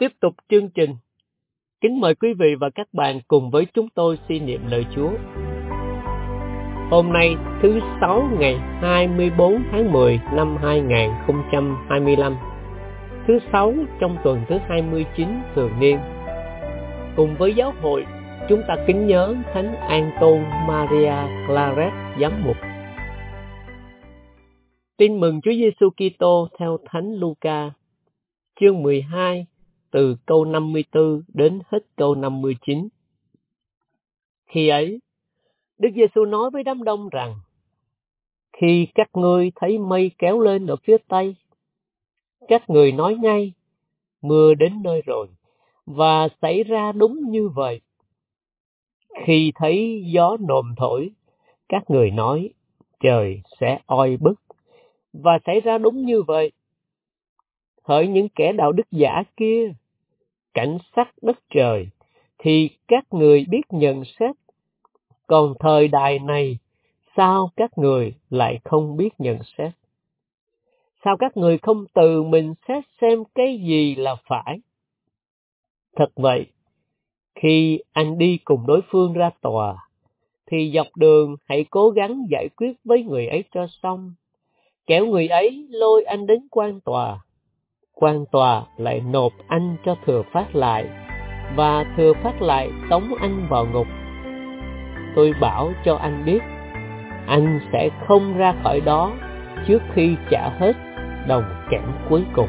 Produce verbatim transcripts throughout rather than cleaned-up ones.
Tiếp tục chương trình, kính mời quý vị và các bạn cùng với chúng tôi suy niệm lời Chúa. Hôm nay thứ Sáu ngày hai mươi tư tháng mười năm hai nghìn không trăm hai mươi lăm, thứ Sáu trong tuần thứ hai mươi chín thường niên. Cùng với giáo hội, chúng ta kính nhớ Thánh Anton Maria Claret giám mục. Tin mừng Chúa Giêsu Kitô theo Thánh Luca, chương mười hai, từ câu năm mươi tư đến hết câu năm mươi chín. Khi ấy, Đức Giêsu nói với đám đông rằng: khi các ngươi thấy mây kéo lên ở phía tây, các người nói ngay, mưa đến nơi rồi, và xảy ra đúng như vậy. Khi thấy gió nồm thổi, các người nói, trời sẽ oi bức, và xảy ra đúng như vậy. Hỡi những kẻ đạo đức giả kia, cảnh sắc đất trời, thì các người biết nhận xét. Còn thời đại này, sao các người lại không biết nhận xét? Sao các người không tự mình xét xem cái gì là phải? Thật vậy, khi anh đi cùng đối phương ra tòa, thì dọc đường hãy cố gắng giải quyết với người ấy cho xong. Kẻo người ấy lôi anh đến quan tòa, quan tòa lại nộp anh cho thừa phát lại, và thừa phát lại tống anh vào ngục. Tôi bảo cho anh biết, anh sẽ không ra khỏi đó trước khi trả hết đồng kẽm cuối cùng.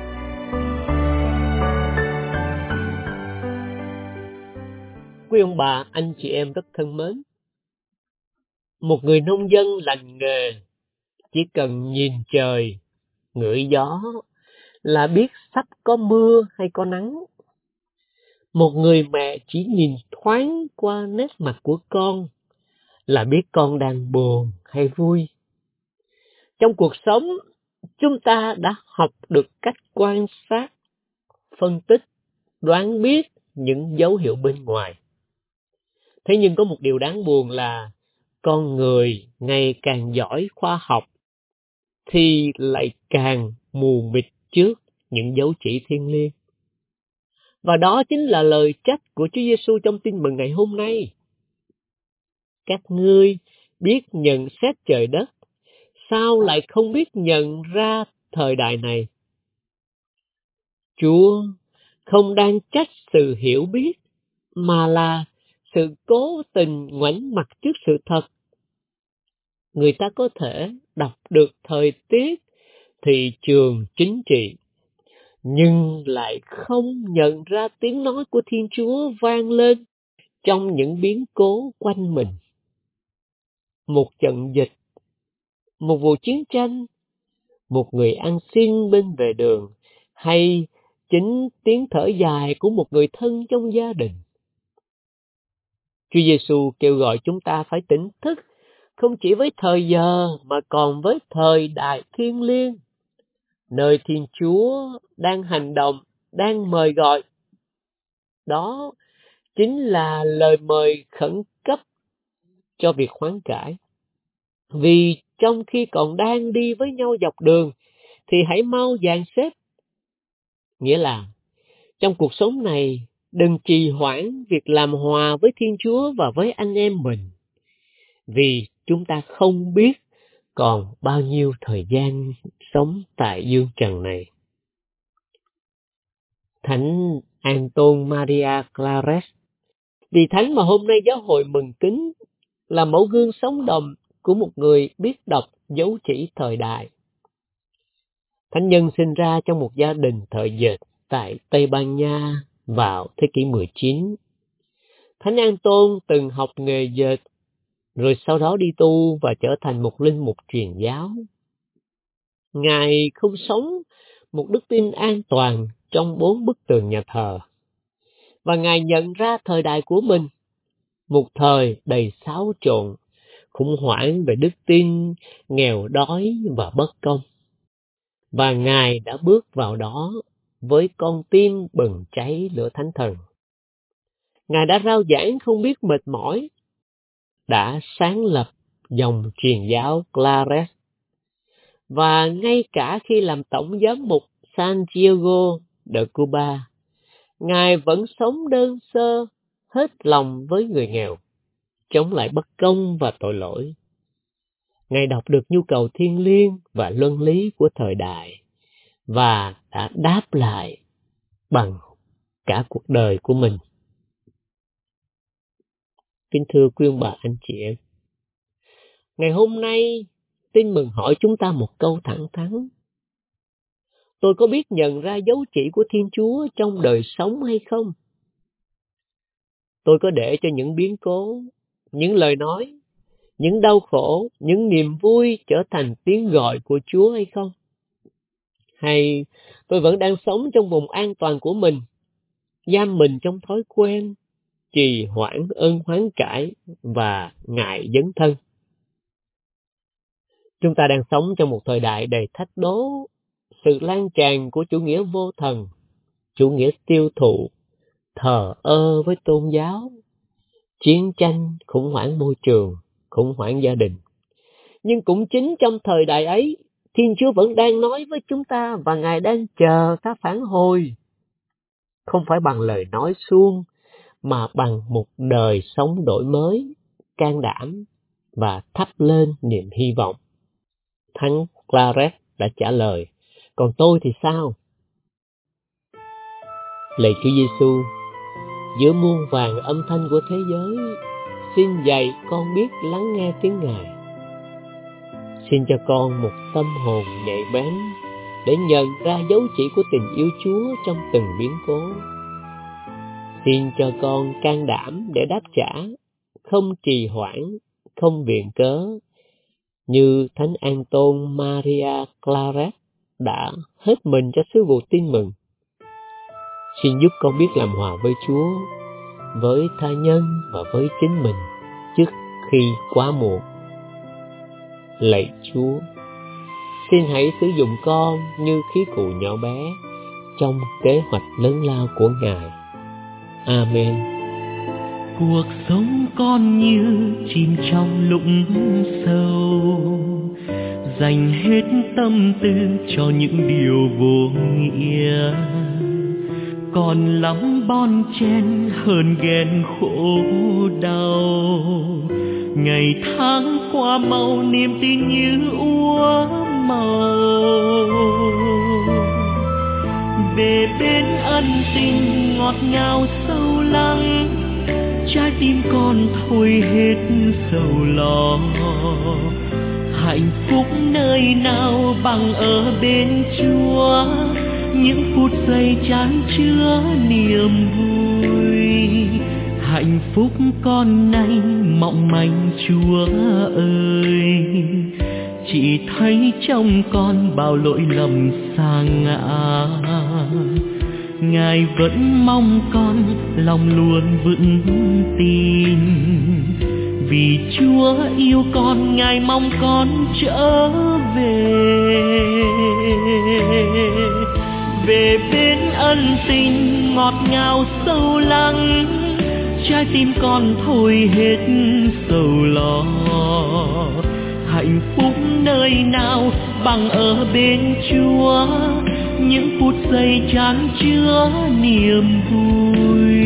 Quý ông bà, anh chị em rất thân mến, một người nông dân lành nghề chỉ cần nhìn trời, ngửi gió là biết sắp có mưa hay có nắng. Một người mẹ chỉ nhìn thoáng qua nét mặt của con là biết con đang buồn hay vui. Trong cuộc sống, chúng ta đã học được cách quan sát, phân tích, đoán biết những dấu hiệu bên ngoài. Thế nhưng có một điều đáng buồn là con người ngày càng giỏi khoa học thì lại càng mù mịt trước những dấu chỉ thiêng liêng. Và đó chính là lời trách của Chúa Giêsu trong tin mừng ngày hôm nay. Các ngươi biết nhận xét trời đất, sao lại không biết nhận ra thời đại này? Chúa không đang trách sự hiểu biết, mà là sự cố tình ngoảnh mặt trước sự thật. Người ta có thể đọc được thời tiết, thị trường, chính trị, nhưng lại không nhận ra tiếng nói của Thiên Chúa vang lên trong những biến cố quanh mình. Một trận dịch, một vụ chiến tranh, một người ăn xin bên vệ đường, hay chính tiếng thở dài của một người thân trong gia đình. Chúa Giêsu kêu gọi chúng ta phải tỉnh thức, không chỉ với thời giờ mà còn với thời đại thiêng liêng, nơi Thiên Chúa đang hành động, đang mời gọi. Đó chính là lời mời khẩn cấp cho việc hoán cải. Vì trong khi còn đang đi với nhau dọc đường, thì hãy mau dàn xếp. Nghĩa là, trong cuộc sống này, đừng trì hoãn việc làm hòa với Thiên Chúa và với anh em mình. Vì chúng ta không biết còn bao nhiêu thời gian sống tại dương trần này. Thánh Anton Maria Claret, vị thánh mà hôm nay giáo hội mừng kính, là mẫu gương sống động của một người biết đọc dấu chỉ thời đại. Thánh nhân sinh ra trong một gia đình thợ dệt tại Tây Ban Nha vào thế kỷ mười chín. Thánh Anton từng học nghề dệt, rồi sau đó đi tu và trở thành một linh mục truyền giáo. Ngài không sống một đức tin an toàn trong bốn bức tường nhà thờ. Và Ngài nhận ra thời đại của mình, một thời đầy xáo trộn, khủng hoảng về đức tin, nghèo đói và bất công. Và Ngài đã bước vào đó với con tim bừng cháy lửa Thánh Thần. Ngài đã rao giảng không biết mệt mỏi, đã sáng lập dòng truyền giáo Claret. Và ngay cả khi làm tổng giám mục Santiago de Cuba, Ngài vẫn sống đơn sơ, hết lòng với người nghèo, chống lại bất công và tội lỗi. Ngài đọc được nhu cầu thiêng liêng và luân lý của thời đại và đã đáp lại bằng cả cuộc đời của mình. Kính thưa quý ông bà anh chị em, ngày hôm nay Tin Mừng hỏi chúng ta một câu thẳng thắn. Tôi có biết nhận ra dấu chỉ của Thiên Chúa trong đời sống hay không? Tôi có để cho những biến cố, những lời nói, những đau khổ, những niềm vui trở thành tiếng gọi của Chúa hay không? Hay tôi vẫn đang sống trong vùng an toàn của mình, giam mình trong thói quen, trì hoãn ơn hoán cải và ngại dấn thân? Chúng ta đang sống trong một thời đại đầy thách đố, sự lan tràn của chủ nghĩa vô thần, chủ nghĩa tiêu thụ, thờ ơ với tôn giáo, chiến tranh, khủng hoảng môi trường, khủng hoảng gia đình. Nhưng cũng chính trong thời đại ấy, Thiên Chúa vẫn đang nói với chúng ta và Ngài đang chờ ta phản hồi. Không phải bằng lời nói suông, mà bằng một đời sống đổi mới, can đảm và thắp lên niềm hy vọng. Thánh Claret đã trả lời, còn tôi thì sao? Lạy Chúa Giêsu, giữa muôn vàn âm thanh của thế giới, xin dạy con biết lắng nghe tiếng Ngài. Xin cho con một tâm hồn nhạy bén để nhận ra dấu chỉ của tình yêu Chúa trong từng biến cố. Xin cho con can đảm để đáp trả, không trì hoãn, không viện cớ, như Thánh Anton Maria Claret đã hết mình cho sứ vụ Tin Mừng. Xin giúp con biết làm hòa với Chúa, với tha nhân và với chính mình trước khi quá muộn. Lạy Chúa, xin hãy sử dụng con như khí cụ nhỏ bé trong kế hoạch lớn lao của Ngài. Amen. Cuộc sống con như chìm trong lũng sâu, dành hết tâm tư cho những điều vô nghĩa. Còn lắm bon chen hờn ghen khổ đau, ngày tháng qua mau niềm tin như úa màu. Về bên ân tình ngọt ngào sâu lắng, trái tim con thôi hết sầu lo. Hạnh phúc nơi nào bằng ở bên Chúa, những phút giây chan chứa niềm vui. Hạnh phúc con nay mong manh Chúa ơi, chỉ thấy trong con bao lỗi lầm sa ngã. Ngài vẫn mong con lòng luôn vững tin, vì Chúa yêu con, Ngài mong con trở về. Về bên ân tình ngọt ngào sâu lắng, trái tim con thôi hết sầu lo. Hạnh phúc nơi nào bằng ở bên Chúa, những phút giây chan chứa niềm vui.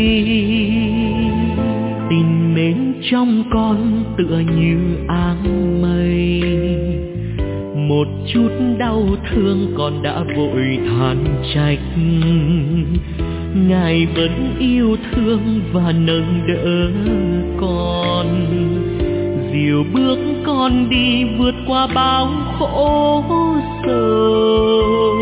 Tình mến trong con tựa như áng mây, một chút đau thương con đã vội than trách. Ngài vẫn yêu thương và nâng đỡ con, dìu bước con đi vượt qua bao khổ sầu.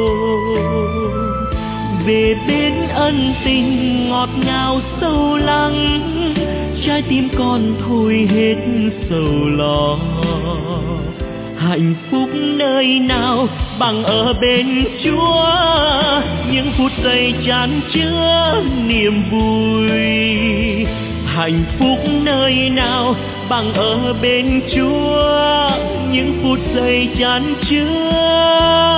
Về bên ân tình ngọt ngào sâu lắng, trái tim con thôi hết sầu lo. Hạnh phúc nơi nào bằng ở bên Chúa, những phút giây chan chứa niềm vui. Hạnh phúc nơi nào bằng ở bên Chúa, những phút giây chan chứa